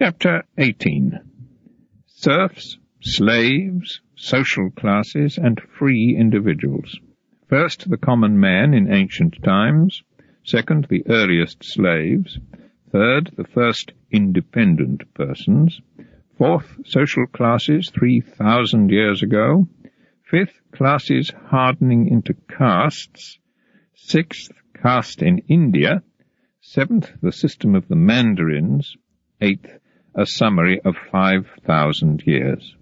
Chapter 18. Serfs, slaves, social classes, and free individuals. First, the common man in ancient times. Second, the earliest slaves. Third, the first independent persons. Fourth, social classes 3,000 years ago. Fifth, classes hardening into castes. Sixth, caste in India. Seventh, the system of the mandarins. Eighth, a summary of 5,000 years.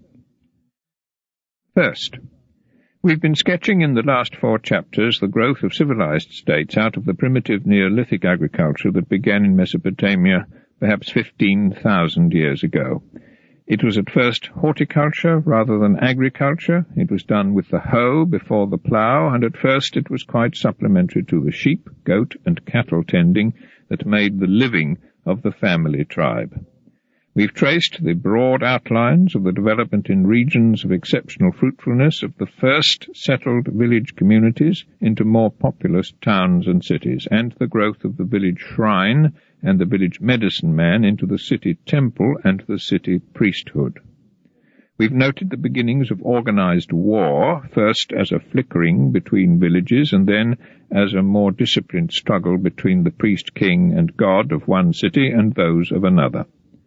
First, we've been sketching in the last 4 chapters the growth of civilized states out of the primitive Neolithic agriculture that began in Mesopotamia perhaps 15,000 years ago. It was at first horticulture rather than agriculture. It was done with the hoe before the plough, and at first it was quite supplementary to the sheep, goat, and cattle tending that made the living of the family tribe. We've traced the broad outlines of the development in regions of exceptional fruitfulness of the first settled village communities into more populous towns and cities, and the growth of the village shrine and the village medicine man into the city temple and the city priesthood. We've noted the beginnings of organized war, first as a flickering between villages and then as a more disciplined struggle between the priest-king and god of one city and those of another.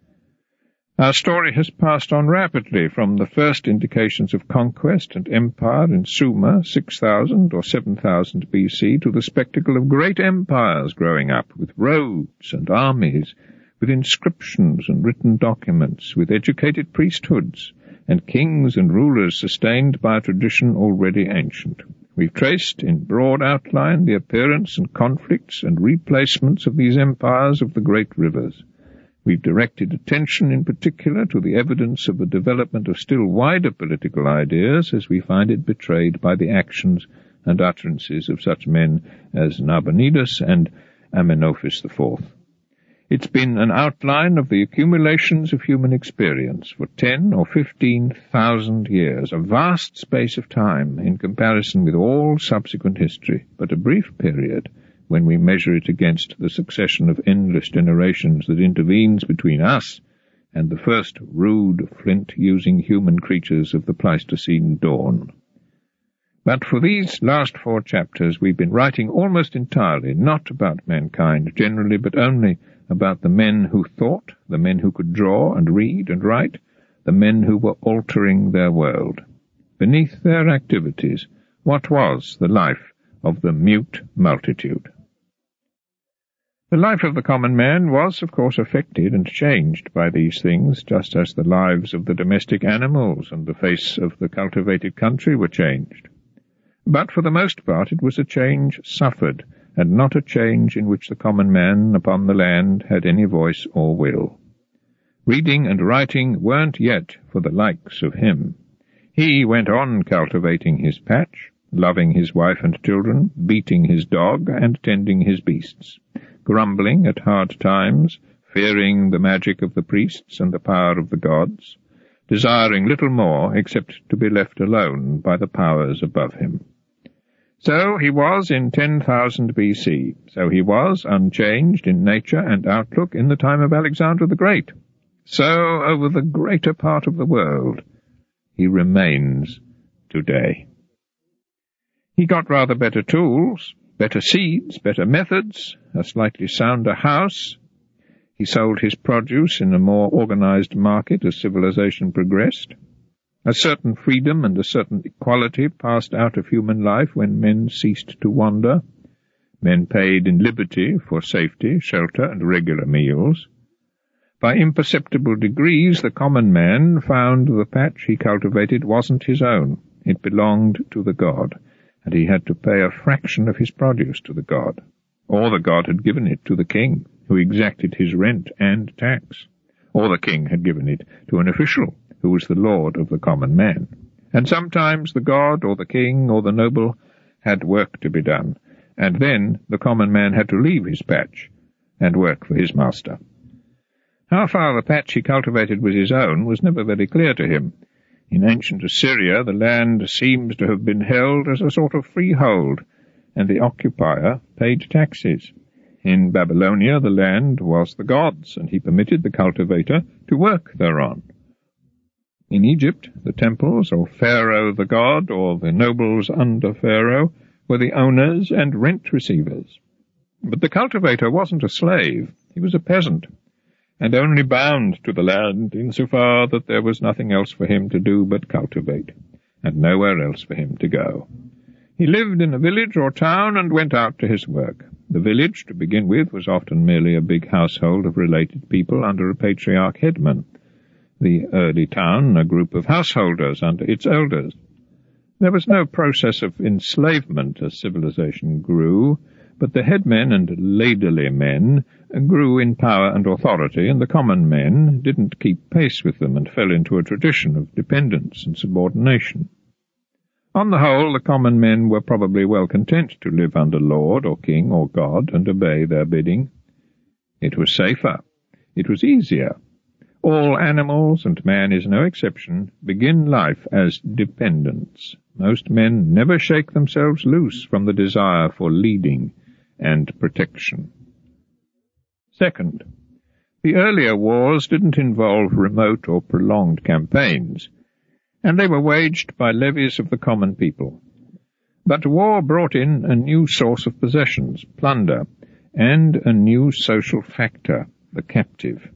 Our story has passed on rapidly from the first indications of conquest and empire in Sumer, 6,000 or 7,000 BC, to the spectacle of great empires growing up, with roads and armies, with inscriptions and written documents, with educated priesthoods, and kings and rulers sustained by a tradition already ancient. We've traced in broad outline the appearance and conflicts and replacements of these empires of the great rivers. We've directed attention in particular to the evidence of the development of still wider political ideas as we find it betrayed by the actions and utterances of such men as Nabonidus and Amenophis IV. It's been an outline of the accumulations of human experience for 10 or 15,000 years, a vast space of time in comparison with all subsequent history, but a brief period when we measure it against the succession of endless generations that intervenes between us and the first rude flint-using human creatures of the Pleistocene dawn. But for these last 4 chapters we've been writing almost entirely not about mankind generally, but only about the men who thought, the men who could draw and read and write, the men who were altering their world. Beneath their activities, what was the life of the mute multitude? The life of the common man was, of course, affected and changed by these things, just as the lives of the domestic animals and the face of the cultivated country were changed. But for the most part it was a change suffered, and not a change in which the common man upon the land had any voice or will. Reading and writing weren't yet for the likes of him. He went on cultivating his patch, loving his wife and children, beating his dog, and tending his beasts, grumbling at hard times, fearing the magic of the priests and the power of the gods, desiring little more except to be left alone by the powers above him. So he was in 10,000 BC. So he was unchanged in nature and outlook in the time of Alexander the Great. So over the greater part of the world he remains today. He got rather better tools, better seeds, better methods, a slightly sounder house. He sold his produce in a more organized market as civilization progressed. A certain freedom and a certain equality passed out of human life when men ceased to wander. Men paid in liberty for safety, shelter, and regular meals. By imperceptible degrees the common man found the patch he cultivated wasn't his own. It belonged to the god, and he had to pay a fraction of his produce to the god, or the god had given it to the king, who exacted his rent and tax, or the king had given it to an official, who was the lord of the common man. And sometimes the god or the king or the noble had work to be done, and then the common man had to leave his patch and work for his master. How far the patch he cultivated was his own was never very clear to him. In ancient Assyria the land seems to have been held as a sort of freehold, and the occupier paid taxes. In Babylonia the land was the god's, and he permitted the cultivator to work thereon. In Egypt, the temples, or Pharaoh the god, or the nobles under Pharaoh, were the owners and rent receivers. But the cultivator wasn't a slave, he was a peasant, and only bound to the land insofar that there was nothing else for him to do but cultivate, and nowhere else for him to go. He lived in a village or town and went out to his work. The village, to begin with, was often merely a big household of related people under a patriarch headman. The early town, a group of householders under its elders. There was no process of enslavement as civilization grew, but the headmen and ladyly men grew in power and authority, and the common men didn't keep pace with them and fell into a tradition of dependence and subordination. On the whole, the common men were probably well content to live under lord or king or god and obey their bidding. It was safer. It was easier. All animals, and man is no exception, begin life as dependents. Most men never shake themselves loose from the desire for leading and protection. Second, the earlier wars didn't involve remote or prolonged campaigns, and they were waged by levies of the common people. But war brought in a new source of possessions, plunder, and a new social factor, the captive.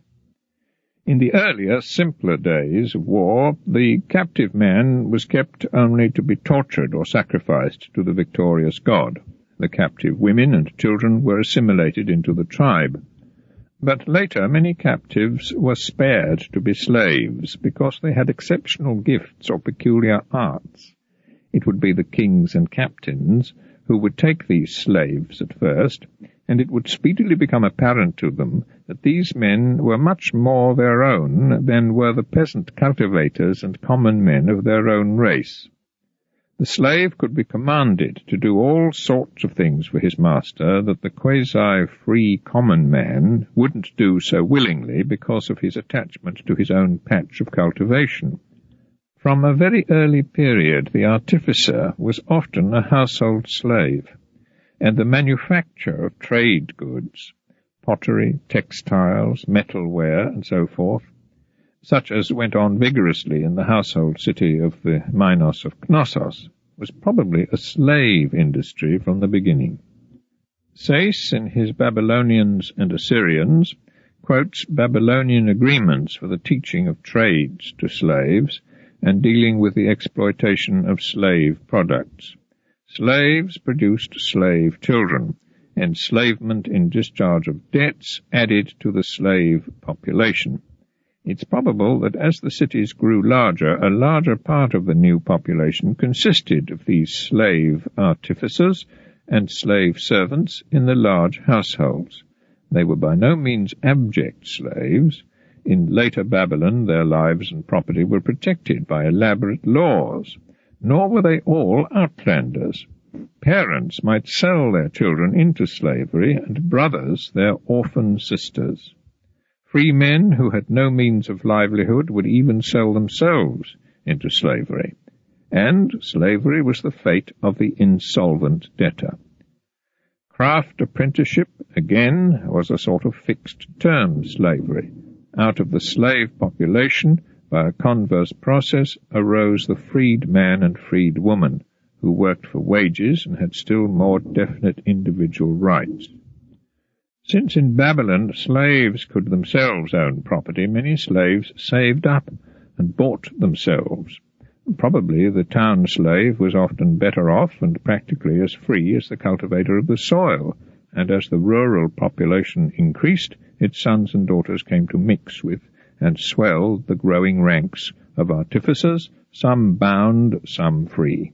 In the earlier, simpler days of war, the captive man was kept only to be tortured or sacrificed to the victorious god. The captive women and children were assimilated into the tribe. But later many captives were spared to be slaves because they had exceptional gifts or peculiar arts. It would be the kings and captains who would take these slaves at first, and it would speedily become apparent to them that these men were much more their own than were the peasant cultivators and common men of their own race. The slave could be commanded to do all sorts of things for his master that the quasi-free common man wouldn't do so willingly because of his attachment to his own patch of cultivation. From a very early period, the artificer was often a household slave, and the manufacture of trade goods, pottery, textiles, metalware, and so forth, such as went on vigorously in the household city of the Minos of Knossos, was probably a slave industry from the beginning. Sayce, in his Babylonians and Assyrians, quotes Babylonian agreements for the teaching of trades to slaves and dealing with the exploitation of slave products. Slaves produced slave children. Enslavement in discharge of debts added to the slave population. It's probable that as the cities grew larger, a larger part of the new population consisted of these slave artificers and slave servants in the large households. They were by no means abject slaves. In later Babylon, their lives and property were protected by elaborate laws, nor were they all outlanders. Parents might sell their children into slavery, and brothers their orphan sisters. Free men who had no means of livelihood would even sell themselves into slavery, and slavery was the fate of the insolvent debtor. Craft apprenticeship, again, was a sort of fixed-term slavery. Out of the slave population, by a converse process, arose the freed man and freed woman, who worked for wages and had still more definite individual rights. Since in Babylon slaves could themselves own property, many slaves saved up and bought themselves. Probably the town slave was often better off and practically as free as the cultivator of the soil, and as the rural population increased, its sons and daughters came to mix with and swell the growing ranks of artificers, some bound, some free.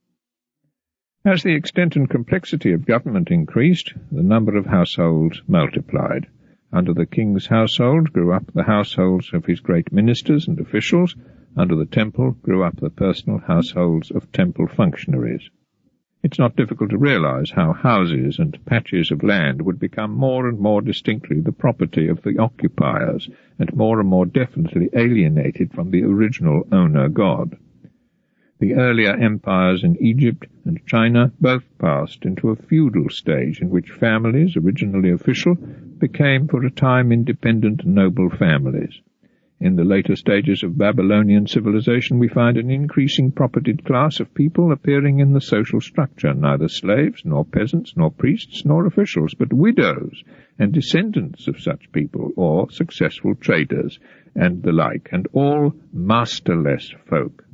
As the extent and complexity of government increased, the number of households multiplied. Under the king's household grew up the households of his great ministers and officials. Under the temple grew up the personal households of temple functionaries. It's not difficult to realize how houses and patches of land would become more and more distinctly the property of the occupiers, and more definitely alienated from the original owner god. The earlier empires in Egypt and China both passed into a feudal stage in which families, originally official, became for a time independent noble families. In the later stages of Babylonian civilization we find an increasing propertied class of people appearing in the social structure, neither slaves, nor peasants, nor priests, nor officials, but widows and descendants of such people, or successful traders, and the like, and all masterless folk.